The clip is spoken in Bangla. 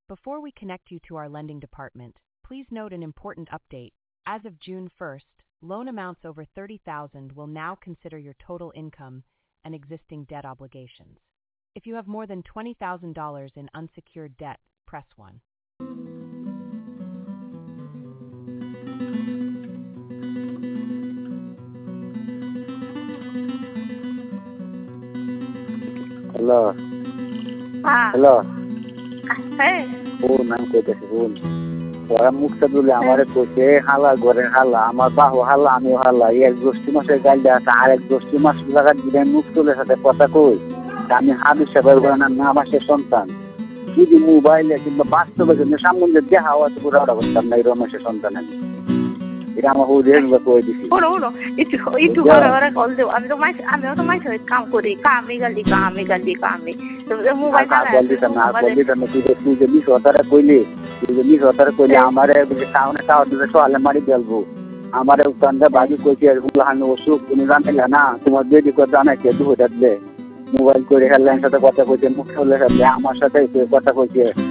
Before we connect you to our lending department, please note an important update. As of June 1st, loan amounts over $30,000 will now consider your total income and existing debt obligations. If you have more than $20,000 in unsecured debt, press 1. Hello. Hello. Phone I'm going to phone. ওরা মুখটা দিলে আমারে কইছে হালা ঘরে হালা আমার বাহু হালা আমিও হালা এক গোষ্ঠী মাসের গাইলে আছে আর এক গোষ্ঠী মাস লাগা দিলে মুখ তুলে সাথে কথা কই আমি হাবিব সাহেবের ঘরে না মাসের সন্তান যদি মোবাইলে কিংবা বাস্তবে যদি সামনে দেখা হওয়া তো পুরো ওটা করতাম না এই রমেশের সন্তান আমি এটা আমার হুজুর কই দিছি ওনো একটু ঘরে কল দেও আমিও তো মাইস কাম করি কামে গালি তো মোবাইল বললি তুই যে বিশ হাজার কইলে আমারে সামনে টাওয়ার দিলে সোয়ালে মারি দেলবো আমারে উত্তরটা বাজি কইছে এরকম হান অসুখ তুমি জানলে না তোমার বেদি কথা জানাইছে 2000 দিলে মোবাইল করে হেডলাইন সাথে কথা কইছে মুখ খুলে আমার সাথে কথা কইছে